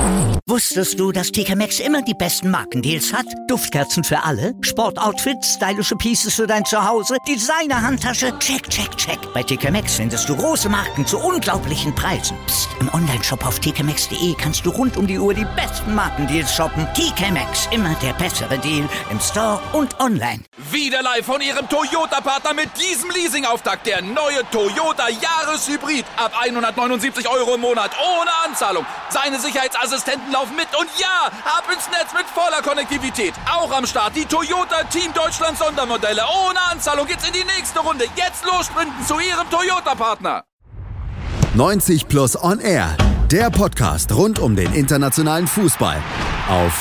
Wusstest du, dass TK Maxx immer die besten Markendeals hat? Duftkerzen für alle, Sportoutfits, stylische Pieces für dein Zuhause, Designer-Handtasche, check, check, check. Bei TK Maxx findest du große Marken zu unglaublichen Preisen. Psst. Im Onlineshop auf tkmaxx.de kannst du rund um die Uhr die besten Markendeals shoppen. TK Maxx, immer der bessere Deal im Store und online. Wieder live von Ihrem Toyota-Partner mit diesem Leasing-Auftakt. Der neue Toyota Jahreshybrid. Ab 179 € im Monat. Ohne Anzahlung. Seine Sicherheitsassistenten laufen mit. Und ja, ab ins Netz mit voller Konnektivität. Auch am Start die Toyota Team Deutschland Sondermodelle. Ohne Anzahlung geht's in die nächste Runde. Jetzt los sprinten zu Ihrem Toyota-Partner. 90 Plus On Air. Der Podcast rund um den internationalen Fußball. Auf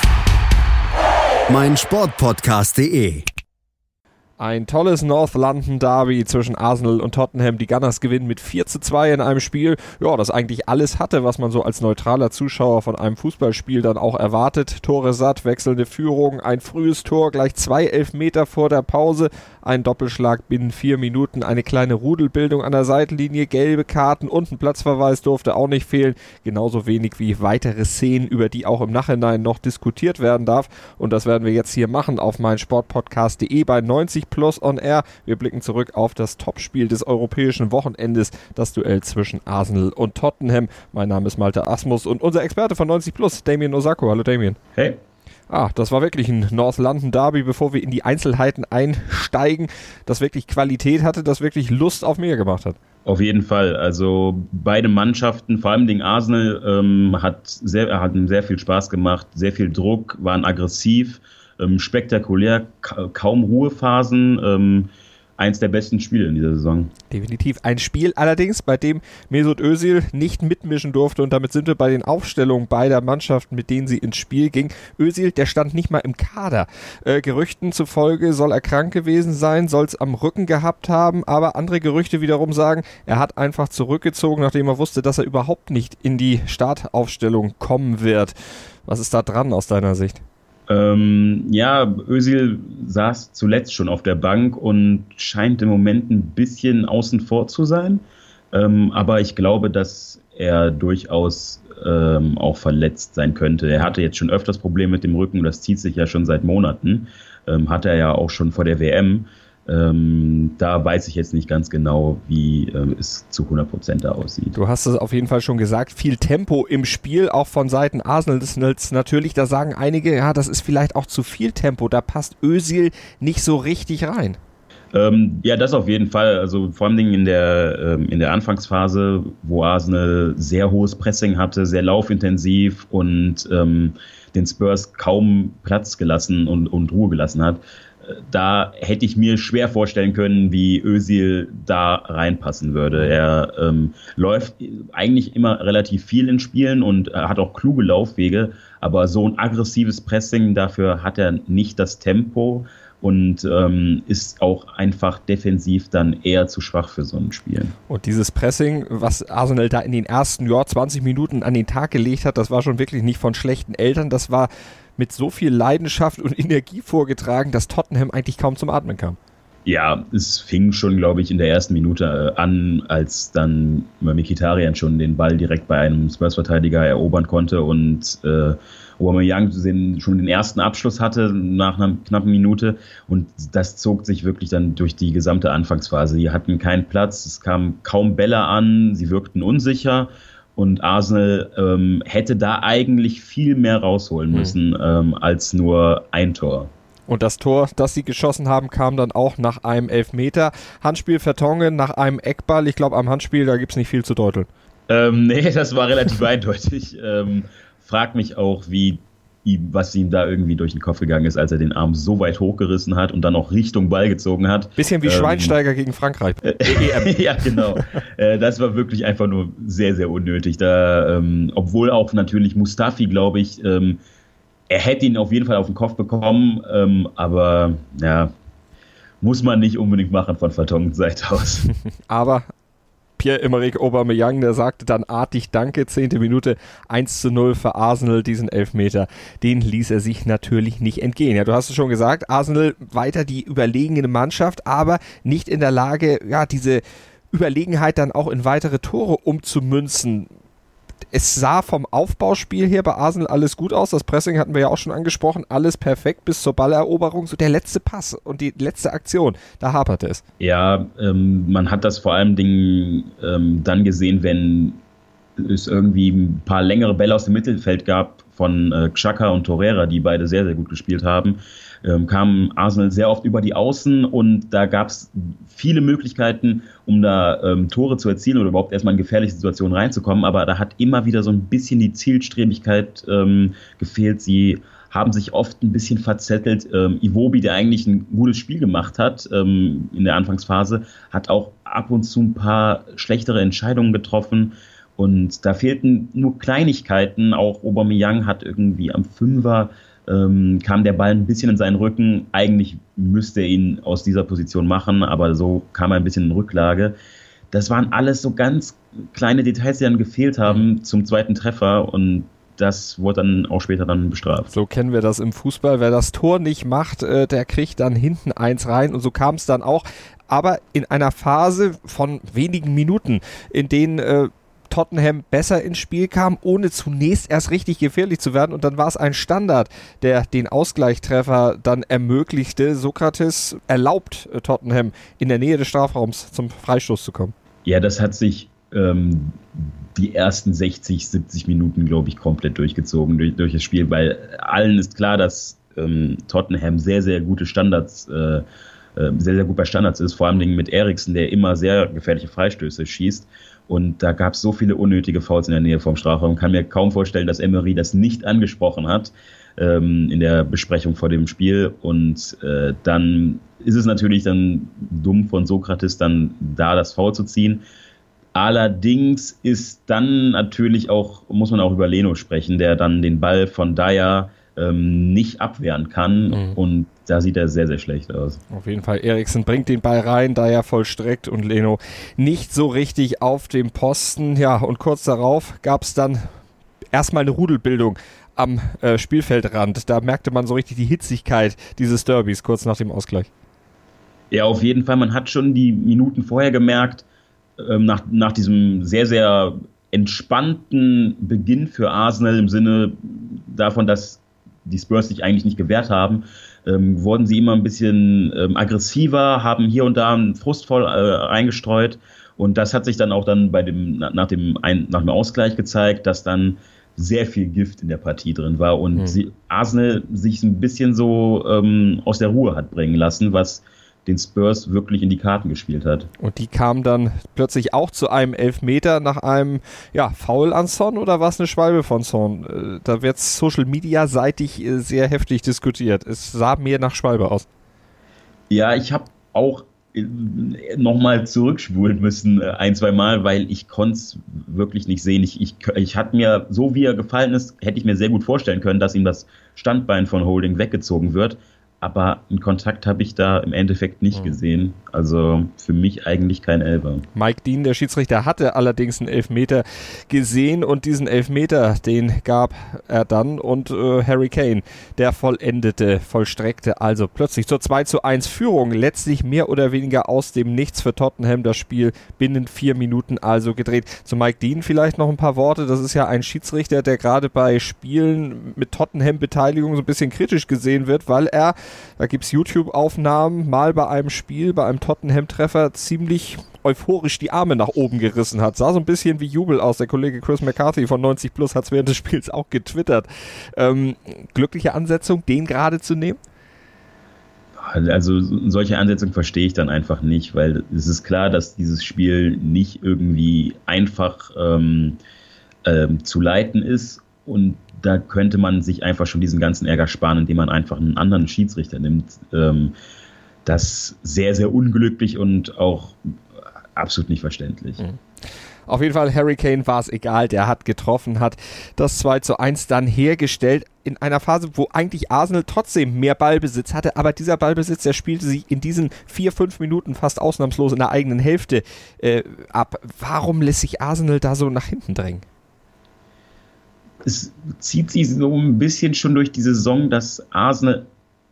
meinsportpodcast.de. Ein tolles North London Derby zwischen Arsenal und Tottenham. Die Gunners gewinnen mit 4:2 in einem Spiel, ja, das eigentlich alles hatte, was man so als neutraler Zuschauer von einem Fußballspiel dann auch erwartet. Tore satt, wechselnde Führung, ein frühes Tor, gleich 2 Elfmeter vor der Pause, ein Doppelschlag binnen 4 Minuten, eine kleine Rudelbildung an der Seitenlinie, gelbe Karten und ein Platzverweis durfte auch nicht fehlen. Genauso wenig wie weitere Szenen, über die auch im Nachhinein noch diskutiert werden darf. Und das werden wir jetzt hier machen auf meinsportpodcast.de bei 90 Plus On Air. Wir blicken zurück auf das Topspiel des europäischen Wochenendes, das Duell zwischen Arsenal und Tottenham. Mein Name ist Malte Asmus und unser Experte von 90 Plus, Damien Osako. Hallo Damien. Hey. Das war wirklich ein North London Derby, bevor wir in die Einzelheiten einsteigen, das wirklich Qualität hatte, das wirklich Lust auf mehr gemacht hat. Auf jeden Fall. Also beide Mannschaften, vor allem Arsenal, hatten sehr viel Spaß gemacht, sehr viel Druck, waren aggressiv, spektakulär, kaum Ruhephasen. Eins der besten Spiele in dieser Saison. Definitiv ein Spiel allerdings, bei dem Mesut Özil nicht mitmischen durfte, und damit sind wir bei den Aufstellungen beider Mannschaften, mit denen sie ins Spiel ging. Özil, der stand nicht mal im Kader. Gerüchten zufolge soll er krank gewesen sein, soll es am Rücken gehabt haben, aber andere Gerüchte wiederum sagen, er hat einfach zurückgezogen, nachdem er wusste, dass er überhaupt nicht in die Startaufstellung kommen wird. Was ist da dran aus deiner Sicht? Özil saß zuletzt schon auf der Bank und scheint im Moment ein bisschen außen vor zu sein. Aber ich glaube, dass er durchaus auch verletzt sein könnte. Er hatte jetzt schon öfters Probleme mit dem Rücken, das zieht sich ja schon seit Monaten. Hatte er ja auch schon vor der WM. Da weiß ich jetzt nicht ganz genau, wie es zu 100% da aussieht. Du hast es auf jeden Fall schon gesagt, viel Tempo im Spiel, auch von Seiten Arsenal. Das ist natürlich, da sagen einige, ja, das ist vielleicht auch zu viel Tempo, da passt Özil nicht so richtig rein. Das auf jeden Fall. Also vor allem in der Anfangsphase, wo Arsenal sehr hohes Pressing hatte, sehr laufintensiv und den Spurs kaum Platz gelassen und Ruhe gelassen hat. Da hätte ich mir schwer vorstellen können, wie Özil da reinpassen würde. Er läuft eigentlich immer relativ viel in Spielen und hat auch kluge Laufwege, aber so ein aggressives Pressing, dafür hat er nicht das Tempo und ist auch einfach defensiv dann eher zu schwach für so ein Spiel. Und dieses Pressing, was Arsenal da in den ersten 20 Minuten an den Tag gelegt hat, das war schon wirklich nicht von schlechten Eltern, das war mit so viel Leidenschaft und Energie vorgetragen, dass Tottenham eigentlich kaum zum Atmen kam. Ja, es fing schon, glaube ich, in der ersten Minute an, als dann Mkhitaryan schon den Ball direkt bei einem Spurs-Verteidiger erobern konnte und Aubameyang schon den ersten Abschluss hatte nach einer knappen Minute, und das zog sich wirklich dann durch die gesamte Anfangsphase. Die hatten keinen Platz, es kamen kaum Bälle an, sie wirkten unsicher. Und Arsenal hätte da eigentlich viel mehr rausholen müssen als nur ein Tor. Und das Tor, das sie geschossen haben, kam dann auch nach einem Elfmeter. Handspiel Vertonghen nach einem Eckball. Ich glaube, am Handspiel, da gibt es nicht viel zu deuteln. Nee, das war relativ eindeutig. Frag mich auch, was ihm da irgendwie durch den Kopf gegangen ist, als er den Arm so weit hochgerissen hat und dann auch Richtung Ball gezogen hat. Bisschen wie Schweinsteiger gegen Frankreich. Ja, genau. Das war wirklich einfach nur sehr, sehr unnötig. Da, obwohl auch natürlich Mustafi, glaube ich, er hätte ihn auf jeden Fall auf den Kopf bekommen, aber ja, muss man nicht unbedingt machen von Vertonghens Seite aus. Aber Pierre-Emerick Aubameyang, der sagte dann artig Danke, 10. Minute, 1:0 für Arsenal, diesen Elfmeter, den ließ er sich natürlich nicht entgehen. Ja, du hast es schon gesagt, Arsenal weiter die überlegene Mannschaft, aber nicht in der Lage, ja, diese Überlegenheit dann auch in weitere Tore umzumünzen. Es sah vom Aufbauspiel her bei Arsenal alles gut aus. Das Pressing hatten wir ja auch schon angesprochen. Alles perfekt bis zur Balleroberung. So der letzte Pass und die letzte Aktion, da haperte es. Ja, man hat das vor allem dann gesehen, wenn es irgendwie ein paar längere Bälle aus dem Mittelfeld gab von Xhaka und Torreira, die beide sehr, sehr gut gespielt haben. Kam Arsenal sehr oft über die Außen und da gab es viele Möglichkeiten, um da Tore zu erzielen oder überhaupt erstmal in gefährliche Situationen reinzukommen, aber da hat immer wieder so ein bisschen die Zielstrebigkeit gefehlt. Sie haben sich oft ein bisschen verzettelt. Iwobi, der eigentlich ein gutes Spiel gemacht hat in der Anfangsphase, hat auch ab und zu ein paar schlechtere Entscheidungen getroffen. Und da fehlten nur Kleinigkeiten. Auch Aubameyang hat irgendwie am Fünfer kam der Ball ein bisschen in seinen Rücken. Eigentlich müsste er ihn aus dieser Position machen, aber so kam er ein bisschen in Rücklage. Das waren alles so ganz kleine Details, die dann gefehlt haben zum zweiten Treffer und das wurde dann auch später dann bestraft. So kennen wir das im Fußball. Wer das Tor nicht macht, der kriegt dann hinten eins rein und so kam es dann auch. Aber in einer Phase von wenigen Minuten, in denen Tottenham besser ins Spiel kam, ohne zunächst erst richtig gefährlich zu werden. Und dann war es ein Standard, der den Ausgleichstreffer dann ermöglichte. Sokrates erlaubt Tottenham in der Nähe des Strafraums zum Freistoß zu kommen. Ja, das hat sich die ersten 60, 70 Minuten, glaube ich, komplett durchgezogen durch das Spiel, weil allen ist klar, dass Tottenham sehr, sehr gute Standards sehr, sehr gut bei Standards ist, vor allem mit Eriksen, der immer sehr gefährliche Freistöße schießt. Und da gab es so viele unnötige Fouls in der Nähe vom Strafraum. Ich kann mir kaum vorstellen, dass Emery das nicht angesprochen hat in der Besprechung vor dem Spiel. Und dann ist es natürlich dann dumm von Sokrates, dann da das Foul zu ziehen. Allerdings ist dann natürlich auch, muss man auch über Leno sprechen, der dann den Ball von Dyer nicht abwehren kann und da sieht er sehr, sehr schlecht aus. Auf jeden Fall, Eriksen bringt den Ball rein, da er vollstreckt und Leno nicht so richtig auf dem Posten. Ja, und kurz darauf gab es dann erstmal eine Rudelbildung am Spielfeldrand. Da merkte man so richtig die Hitzigkeit dieses Derbys kurz nach dem Ausgleich. Ja, auf jeden Fall. Man hat schon die Minuten vorher gemerkt, nach diesem sehr, sehr entspannten Beginn für Arsenal im Sinne davon, dass die Spurs sich eigentlich nicht gewehrt haben, wurden sie immer ein bisschen aggressiver, haben hier und da einen Frustvoll eingestreut und das hat sich dann auch dann nach dem Ausgleich gezeigt, dass dann sehr viel Gift in der Partie drin war und Arsenal sich ein bisschen so aus der Ruhe hat bringen lassen, was den Spurs wirklich in die Karten gespielt hat. Und die kamen dann plötzlich auch zu einem Elfmeter nach einem Foul an Son oder war es eine Schwalbe von Son? Da wird Social Media seitig sehr heftig diskutiert. Es sah mehr nach Schwalbe aus. Ja, ich habe auch nochmal zurückspulen müssen, ein, zwei Mal, weil ich konnte es wirklich nicht sehen. Ich hatte mir, so wie er gefallen ist, hätte ich mir sehr gut vorstellen können, dass ihm das Standbein von Holding weggezogen wird. Aber einen Kontakt habe ich da im Endeffekt nicht gesehen. Also für mich eigentlich kein Elfer. Mike Dean, der Schiedsrichter, hatte allerdings einen Elfmeter gesehen und diesen Elfmeter, den gab er dann und Harry Kane, der vollstreckte also plötzlich zur 2:1 Führung. Letztlich mehr oder weniger aus dem Nichts für Tottenham, das Spiel binnen 4 Minuten also gedreht. Zu Mike Dean vielleicht noch ein paar Worte. Das ist ja ein Schiedsrichter, der gerade bei Spielen mit Tottenham-Beteiligung so ein bisschen kritisch gesehen wird, weil er, da gibt es YouTube-Aufnahmen, mal bei einem Spiel, bei einem Tottenham-Treffer ziemlich euphorisch die Arme nach oben gerissen hat. Sah so ein bisschen wie Jubel aus. Der Kollege Chris McCarthy von 90 Plus hat es während des Spiels auch getwittert. Glückliche Ansetzung, den gerade zu nehmen? Also solche Ansetzungen verstehe ich dann einfach nicht, weil es ist klar, dass dieses Spiel nicht irgendwie einfach zu leiten ist und da könnte man sich einfach schon diesen ganzen Ärger sparen, indem man einfach einen anderen Schiedsrichter nimmt. Das sehr, sehr unglücklich und auch absolut nicht verständlich. Auf jeden Fall, Harry Kane war es egal, der hat getroffen, hat das 2:1 dann hergestellt in einer Phase, wo eigentlich Arsenal trotzdem mehr Ballbesitz hatte, aber dieser Ballbesitz, der spielte sich in diesen 4-5 Minuten fast ausnahmslos in der eigenen Hälfte ab. Warum lässt sich Arsenal da so nach hinten drängen? Es zieht sich so ein bisschen schon durch die Saison, dass Arsenal,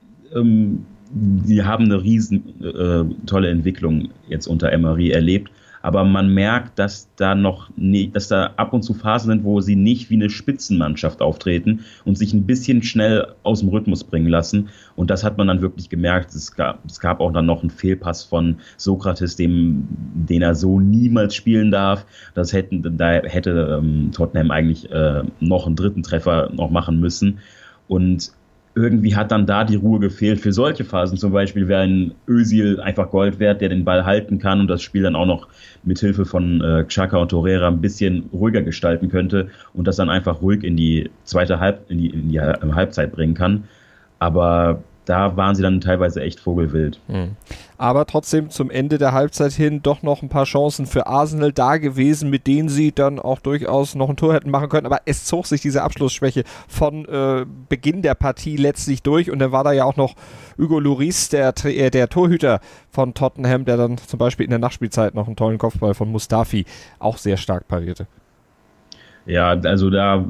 die haben eine riesen tolle Entwicklung jetzt unter Emery erlebt, aber man merkt, dass da ab und zu Phasen sind, wo sie nicht wie eine Spitzenmannschaft auftreten und sich ein bisschen schnell aus dem Rhythmus bringen lassen. Und das hat man dann wirklich gemerkt. Es gab auch dann noch einen Fehlpass von Sokrates, den er so niemals spielen darf. Da hätte Tottenham eigentlich noch einen dritten Treffer noch machen müssen. Und irgendwie hat dann da die Ruhe gefehlt. Für solche Phasen zum Beispiel wäre ein Özil einfach Gold wert, der den Ball halten kann und das Spiel dann auch noch mit Hilfe von Xhaka und Torreira ein bisschen ruhiger gestalten könnte und das dann einfach ruhig in die zweite Halbzeit bringen kann. Aber da waren sie dann teilweise echt vogelwild. Aber trotzdem zum Ende der Halbzeit hin doch noch ein paar Chancen für Arsenal da gewesen, mit denen sie dann auch durchaus noch ein Tor hätten machen können. Aber es zog sich diese Abschlussschwäche von Beginn der Partie letztlich durch. Und dann war da ja auch noch Hugo Lloris, der Torhüter von Tottenham, der dann zum Beispiel in der Nachspielzeit noch einen tollen Kopfball von Mustafi auch sehr stark parierte. Ja, also da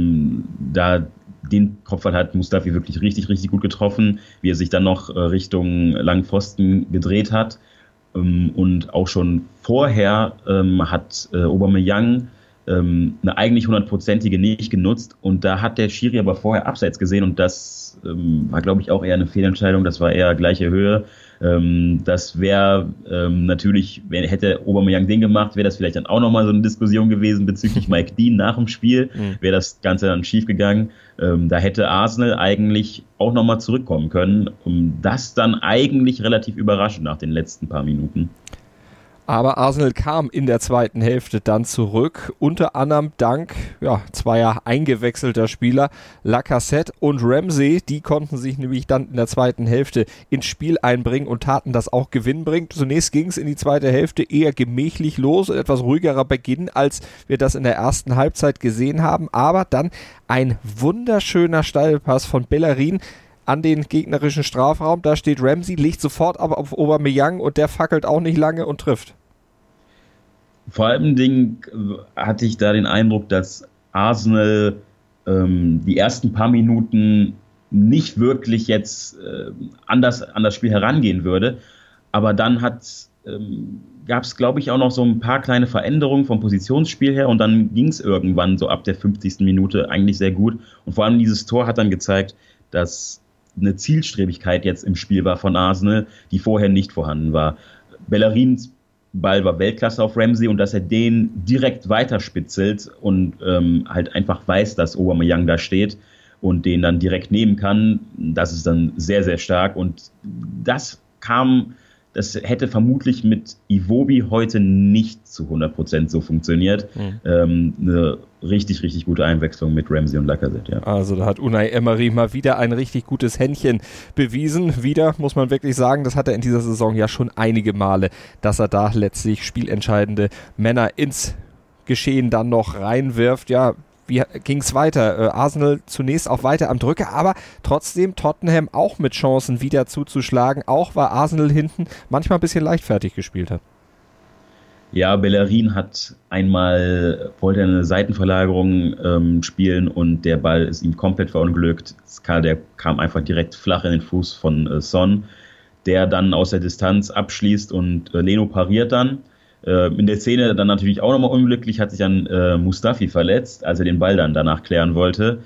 den Kopfball hat Mustafi wirklich richtig, richtig gut getroffen, wie er sich dann noch Richtung langen Pfosten gedreht hat. Und auch schon vorher hat Aubameyang eine eigentlich 100%ige nicht genutzt. Und da hat der Schiri aber vorher abseits gesehen und das war, glaube ich, auch eher eine Fehlentscheidung. Das war eher gleiche Höhe. Das wäre natürlich, hätte Aubameyang den gemacht, wäre das vielleicht dann auch nochmal so eine Diskussion gewesen bezüglich Mike Dean nach dem Spiel. Wäre das Ganze dann schief gegangen. Da hätte Arsenal eigentlich auch nochmal zurückkommen können. Das dann eigentlich relativ überraschend nach den letzten paar Minuten. Aber Arsenal kam in der zweiten Hälfte dann zurück, unter anderem dank zweier eingewechselter Spieler, Lacazette und Ramsey. Die konnten sich nämlich dann in der zweiten Hälfte ins Spiel einbringen und taten das auch gewinnbringend. Zunächst ging es in die zweite Hälfte eher gemächlich los, etwas ruhigerer Beginn, als wir das in der ersten Halbzeit gesehen haben. Aber dann ein wunderschöner Steilpass von Bellerin an den gegnerischen Strafraum. Da steht Ramsey, legt sofort aber auf Aubameyang und der fackelt auch nicht lange und trifft. Vor allem hatte ich da den Eindruck, dass Arsenal die ersten paar Minuten nicht wirklich jetzt anders an das Spiel herangehen würde. Aber dann gab es, glaube ich, auch noch so ein paar kleine Veränderungen vom Positionsspiel her und dann ging es irgendwann so ab der 50. Minute eigentlich sehr gut. Und vor allem dieses Tor hat dann gezeigt, dass eine Zielstrebigkeit jetzt im Spiel war von Arsenal, die vorher nicht vorhanden war. Bellerins Ball war Weltklasse auf Ramsey und dass er den direkt weiterspitzelt und halt einfach weiß, dass Aubameyang da steht und den dann direkt nehmen kann, das ist dann sehr, sehr stark und das hätte vermutlich mit Iwobi heute nicht zu 100% so funktioniert. Eine richtig, richtig gute Einwechslung mit Ramsey und Lacazette, ja. Also da hat Unai Emery mal wieder ein richtig gutes Händchen bewiesen. Wieder, muss man wirklich sagen, das hat er in dieser Saison ja schon einige Male, dass er da letztlich spielentscheidende Männer ins Geschehen dann noch reinwirft. Ja, wie ging es weiter? Arsenal zunächst auch weiter am Drücker, aber trotzdem Tottenham auch mit Chancen wieder zuzuschlagen, auch weil Arsenal hinten manchmal ein bisschen leichtfertig gespielt hat. Ja, Bellerin wollte eine Seitenverlagerung spielen und der Ball ist ihm komplett verunglückt. Der kam einfach direkt flach in den Fuß von Son, der dann aus der Distanz abschließt und Leno pariert dann. In der Szene dann natürlich auch nochmal unglücklich, hat sich dann Mustafi verletzt, als er den Ball dann danach klären wollte.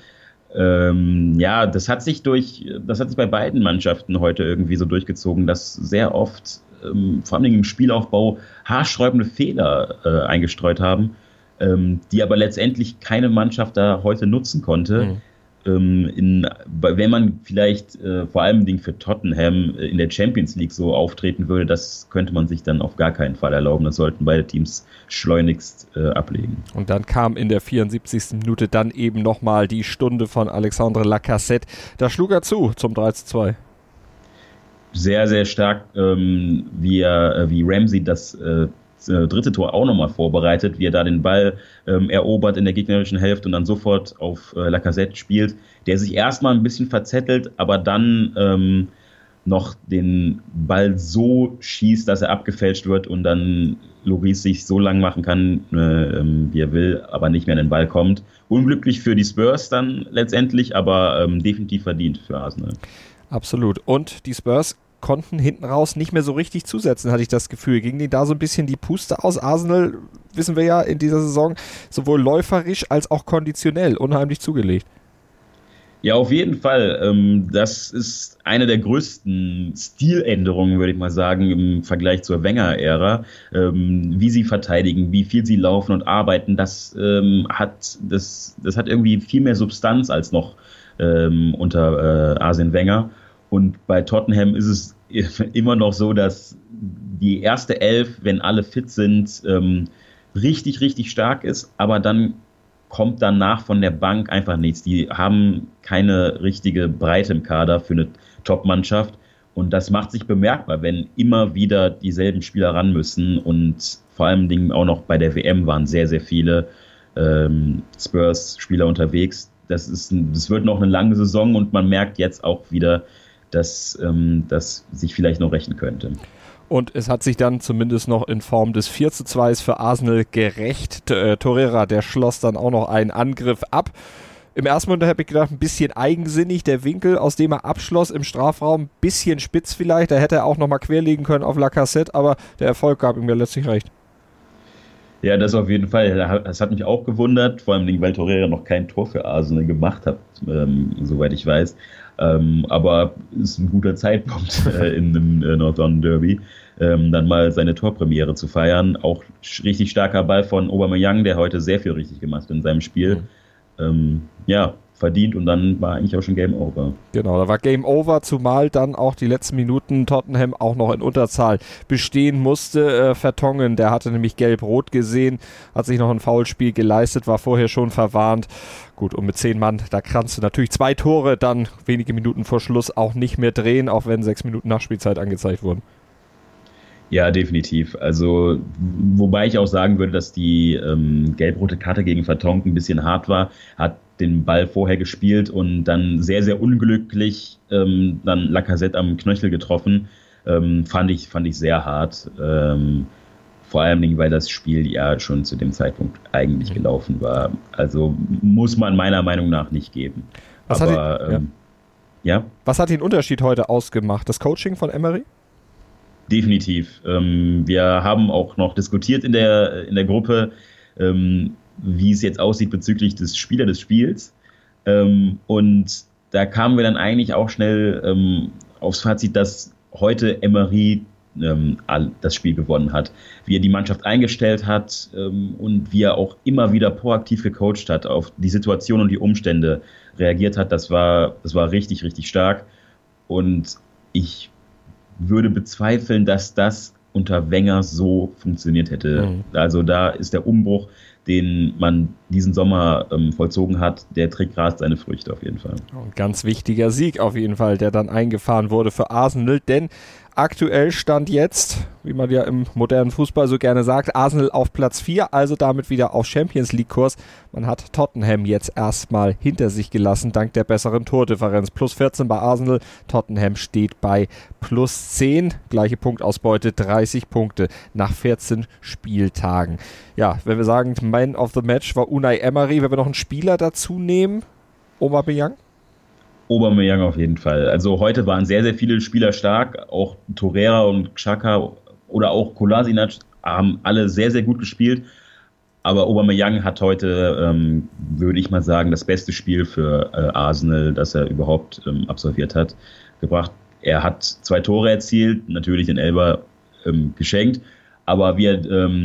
Das hat sich bei beiden Mannschaften heute irgendwie so durchgezogen, dass sehr oft, vor allem im Spielaufbau, haarsträubende Fehler eingestreut haben, die aber letztendlich keine Mannschaft da heute nutzen konnte. Wenn man vielleicht vor allem für Tottenham in der Champions League so auftreten würde, das könnte man sich dann auf gar keinen Fall erlauben. Das sollten beide Teams schleunigst ablegen. Und dann kam in der 74. Minute dann eben nochmal die Stunde von Alexandre Lacazette. Da schlug er zu zum 3:2. Sehr, sehr stark, wie Ramsey das dritte Tor auch nochmal vorbereitet, wie er da den Ball erobert in der gegnerischen Hälfte und dann sofort auf Lacazette spielt, der sich erstmal ein bisschen verzettelt, aber dann noch den Ball so schießt, dass er abgefälscht wird und dann Lloris sich so lang machen kann, wie er will, aber nicht mehr an den Ball kommt. Unglücklich für die Spurs dann letztendlich, aber definitiv verdient für Arsenal. Absolut. Und die Spurs konnten hinten raus nicht mehr so richtig zusetzen, hatte ich das Gefühl. Ging denen da so ein bisschen die Puste aus? Arsenal, wissen wir ja, in dieser Saison sowohl läuferisch als auch konditionell unheimlich zugelegt. Ja, auf jeden Fall. Das ist eine der größten Stiländerungen, würde ich mal sagen, im Vergleich zur Wenger-Ära. Wie sie verteidigen, wie viel sie laufen und arbeiten, das hat irgendwie viel mehr Substanz als noch unter Arsene Wenger. Und bei Tottenham ist es immer noch so, dass die erste Elf, wenn alle fit sind, richtig, richtig stark ist, aber dann kommt danach von der Bank einfach nichts. Die haben keine richtige Breite im Kader für eine Top-Mannschaft und das macht sich bemerkbar, wenn immer wieder dieselben Spieler ran müssen und vor allen Dingen auch noch bei der WM waren sehr, sehr viele Spurs-Spieler unterwegs. Das wird noch eine lange Saison und man merkt jetzt auch wieder, dass das sich vielleicht noch rächen könnte. Und es hat sich dann zumindest noch in Form des 4:2 für Arsenal gerecht. Torreira, der schloss dann auch noch einen Angriff ab. Im ersten Moment habe ich gedacht, ein bisschen eigensinnig, der Winkel, aus dem er abschloss im Strafraum, ein bisschen spitz vielleicht. Da hätte er auch nochmal querlegen können auf Lacazette, aber der Erfolg gab ihm ja letztlich recht. Ja, das auf jeden Fall. Das hat mich auch gewundert, vor allem, weil Torreira noch kein Tor für Arsenal gemacht hat, soweit ich weiß. Aber ist ein guter Zeitpunkt in einem Northern Derby, dann mal seine Torpremiere zu feiern. Auch richtig starker Ball von Aubameyang, der heute sehr viel richtig gemacht hat in seinem Spiel. Verdient und dann war eigentlich auch schon Game Over. Genau, da war Game Over, zumal dann auch die letzten Minuten Tottenham auch noch in Unterzahl bestehen musste. Vertongen, der hatte nämlich gelb-rot gesehen, hat sich noch ein Foulspiel geleistet, war vorher schon verwarnt. Gut, und mit 10 Mann, da kannst du natürlich 2 Tore dann wenige Minuten vor Schluss auch nicht mehr drehen, auch wenn 6 Minuten Nachspielzeit angezeigt wurden. Ja, definitiv. Also, wobei ich auch sagen würde, dass die gelb-rote Karte gegen Vertongen ein bisschen hart war, hat den Ball vorher gespielt und dann sehr, sehr unglücklich dann Lacazette am Knöchel getroffen. Fand ich sehr hart. Vor allem, weil das Spiel ja schon zu dem Zeitpunkt eigentlich gelaufen war. Also muss man meiner Meinung nach nicht geben. Was hat den Unterschied heute ausgemacht? Das Coaching von Emery? Definitiv. Wir haben auch noch diskutiert in der Gruppe, wie es jetzt aussieht bezüglich des Spielers des Spiels. Und da kamen wir dann eigentlich auch schnell aufs Fazit, dass heute Emery das Spiel gewonnen hat. Wie er die Mannschaft eingestellt hat und wie er auch immer wieder proaktiv gecoacht hat, auf die Situation und die Umstände reagiert hat, das war richtig, richtig stark. Und ich würde bezweifeln, dass das unter Wenger so funktioniert hätte. Also da ist der Umbruch, den man diesen Sommer vollzogen hat, der trägt gerade seine Früchte auf jeden Fall. Ein ganz wichtiger Sieg auf jeden Fall, der dann eingefahren wurde für Arsenal, denn aktuell stand jetzt, wie man ja im modernen Fußball so gerne sagt, Arsenal auf Platz 4, also damit wieder auf Champions League Kurs. Man hat Tottenham jetzt erstmal hinter sich gelassen, dank der besseren Tordifferenz. Plus 14 bei Arsenal, Tottenham steht bei plus 10. Gleiche Punktausbeute, 30 Punkte nach 14 Spieltagen. Ja, wenn wir sagen, Man of the Match war Unai Emery, wenn wir noch einen Spieler dazu nehmen, Aubameyang? Aubameyang auf jeden Fall. Also heute waren sehr, sehr viele Spieler stark. Auch Torreira und Xhaka oder auch Kolasinac haben alle sehr, sehr gut gespielt. Aber Aubameyang hat heute, würde ich mal sagen, das beste Spiel für Arsenal, das er überhaupt absolviert hat, gebracht. Er hat 2 Tore erzielt, natürlich den Elfer geschenkt. Aber wie er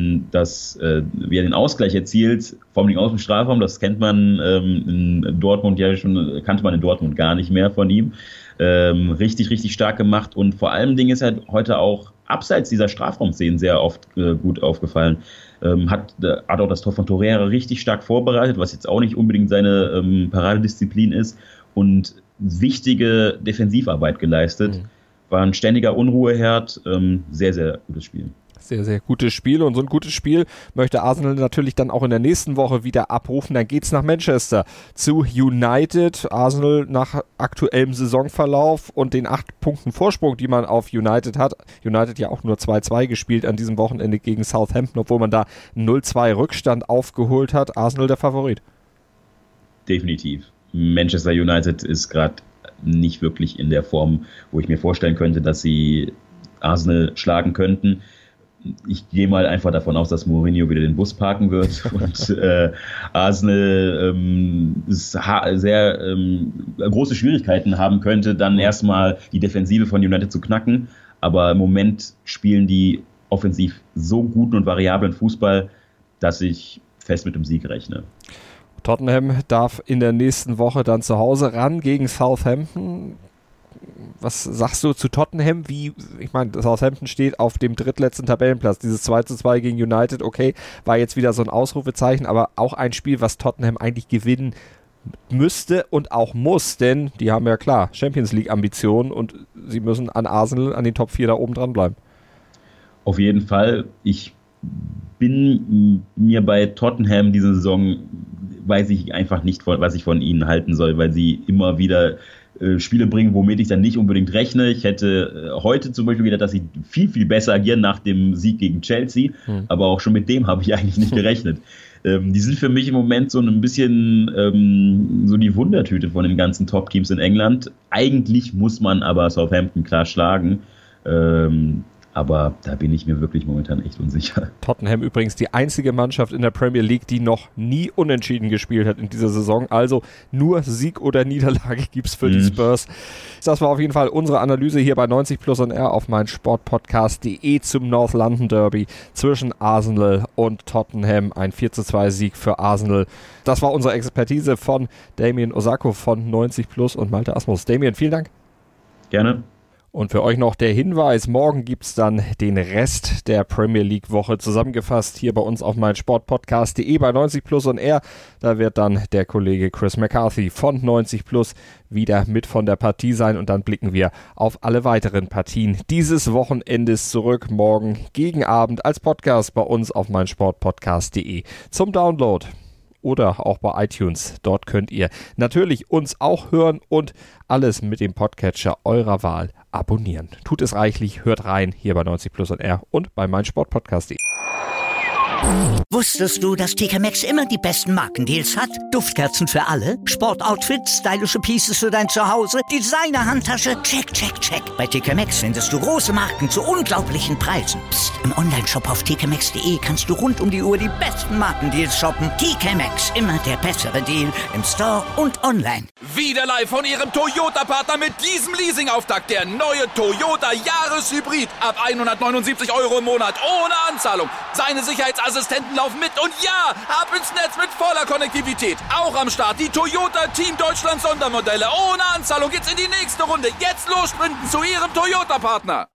den Ausgleich erzielt, vor allem aus dem Strafraum, das kennt man in Dortmund kannte man in Dortmund gar nicht mehr von ihm. Richtig, richtig stark gemacht und vor allem ist er heute auch abseits dieser Strafraumszenen sehr oft gut aufgefallen. Hat auch das Tor von Torreira richtig stark vorbereitet, was jetzt auch nicht unbedingt seine Paradedisziplin ist und wichtige Defensivarbeit geleistet. War ein ständiger Unruheherd, sehr, sehr gutes Spiel. Sehr, sehr gutes Spiel und so ein gutes Spiel möchte Arsenal natürlich dann auch in der nächsten Woche wieder abrufen. Dann geht's nach Manchester zu United. Arsenal nach aktuellem Saisonverlauf und den 8 Punkten Vorsprung, die man auf United hat. United ja auch nur 2-2 gespielt an diesem Wochenende gegen Southampton, obwohl man da 0-2 Rückstand aufgeholt hat. Arsenal der Favorit. Definitiv. Manchester United ist gerade nicht wirklich in der Form, wo ich mir vorstellen könnte, dass sie Arsenal schlagen könnten. Ich gehe mal einfach davon aus, dass Mourinho wieder den Bus parken wird und Arsenal sehr große Schwierigkeiten haben könnte, dann erstmal die Defensive von United zu knacken. Aber im Moment spielen die offensiv so guten und variablen Fußball, dass ich fest mit dem Sieg rechne. Tottenham darf in der nächsten Woche dann zu Hause ran gegen Southampton. Was sagst du zu Tottenham? Ich meine, Southampton steht auf dem drittletzten Tabellenplatz. Dieses 2:2 gegen United, okay, war jetzt wieder so ein Ausrufezeichen, aber auch ein Spiel, was Tottenham eigentlich gewinnen müsste und auch muss, denn die haben ja klar Champions League Ambitionen und sie müssen an Arsenal, an den Top 4 da oben dran bleiben. Auf jeden Fall. Ich bin mir bei Tottenham diese Saison, weiß ich einfach nicht, was ich von ihnen halten soll, weil sie immer wieder Spiele bringen, womit ich dann nicht unbedingt rechne. Ich hätte heute zum Beispiel wieder, dass sie viel, viel besser agieren nach dem Sieg gegen Chelsea, aber auch schon mit dem habe ich eigentlich nicht gerechnet. Die sind für mich im Moment so ein bisschen so die Wundertüte von den ganzen Top-Teams in England. Eigentlich muss man aber Southampton klar schlagen. Aber da bin ich mir wirklich momentan echt unsicher. Tottenham übrigens die einzige Mannschaft in der Premier League, die noch nie unentschieden gespielt hat in dieser Saison. Also nur Sieg oder Niederlage gibt es für die Spurs. Das war auf jeden Fall unsere Analyse hier bei 90+ on Air auf meinsportpodcast.de zum North London Derby zwischen Arsenal und Tottenham. Ein 4:2 Sieg für Arsenal. Das war unsere Expertise von Damien Osako von 90+ und Malte Asmus. Damien, vielen Dank. Gerne. Und für euch noch der Hinweis, morgen gibt es dann den Rest der Premier League Woche zusammengefasst hier bei uns auf meinsportpodcast.de bei 90+ on Air. Da wird dann der Kollege Chris McCarthy von 90+ wieder mit von der Partie sein und dann blicken wir auf alle weiteren Partien dieses Wochenendes zurück. Morgen gegen Abend als Podcast bei uns auf meinsportpodcast.de zum Download. Oder auch bei iTunes. Dort könnt ihr natürlich uns auch hören und alles mit dem Podcatcher eurer Wahl abonnieren. Tut es reichlich, hört rein hier bei 90+ on Air und bei meinsportpodcast.de. Wusstest du, dass TK Maxx immer die besten Markendeals hat? Duftkerzen für alle, Sportoutfits, stylische Pieces für dein Zuhause, Designer-Handtasche, check, check, check. Bei TK Maxx findest du große Marken zu unglaublichen Preisen. Psst. Im Onlineshop auf tkmaxx.de kannst du rund um die Uhr die besten Markendeals shoppen. TK Maxx, immer der bessere Deal im Store und online. Wieder live von ihrem Toyota-Partner mit diesem Leasing-Auftakt. Der neue Toyota Jahreshybrid. Ab 179 € im Monat ohne Anzahlung. Seine Sicherheitsassistenten laufen mit und ja, ab ins Netz mit voller Konnektivität. Auch am Start die Toyota Team Deutschland Sondermodelle. Ohne Anzahlung geht's in die nächste Runde. Jetzt los sprinten zu ihrem Toyota-Partner.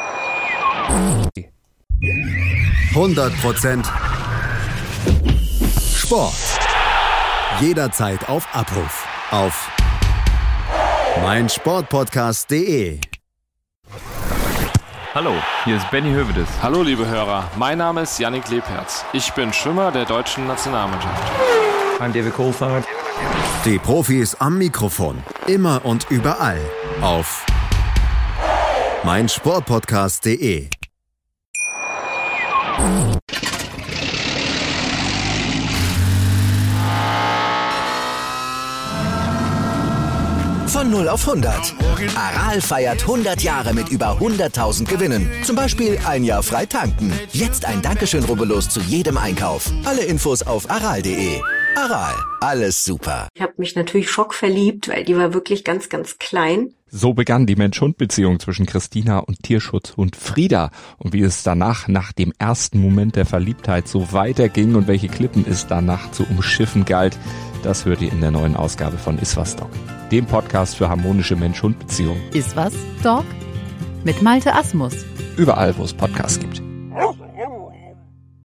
100% Sport. Jederzeit auf Abruf. Auf meinsportpodcast.de. Hallo, hier ist Benny Hövedes. Hallo liebe Hörer, mein Name ist Yannick Lebherz. Ich bin Schwimmer der deutschen Nationalmannschaft. I'm David Coulthard. Die Profis am Mikrofon. Immer und überall. Auf meinsportpodcast.de. Von 0 auf 100. Aral feiert 100 Jahre mit über 100.000 Gewinnen. Zum Beispiel ein Jahr frei tanken. Jetzt ein Dankeschön, rubbellos zu jedem Einkauf. Alle Infos auf aral.de. Aral, alles super. Ich habe mich natürlich schockverliebt, weil die war wirklich ganz, ganz klein. So begann die Mensch-Hund-Beziehung zwischen Christina und Tierschutzhund Frieda. Und wie es danach, nach dem ersten Moment der Verliebtheit, so weiterging und welche Klippen es danach zu umschiffen galt, das hört ihr in der neuen Ausgabe von Iswas Dog, dem Podcast für harmonische Mensch-Hund-Beziehungen. Iswas Dog mit Malte Asmus. Überall, wo es Podcasts gibt.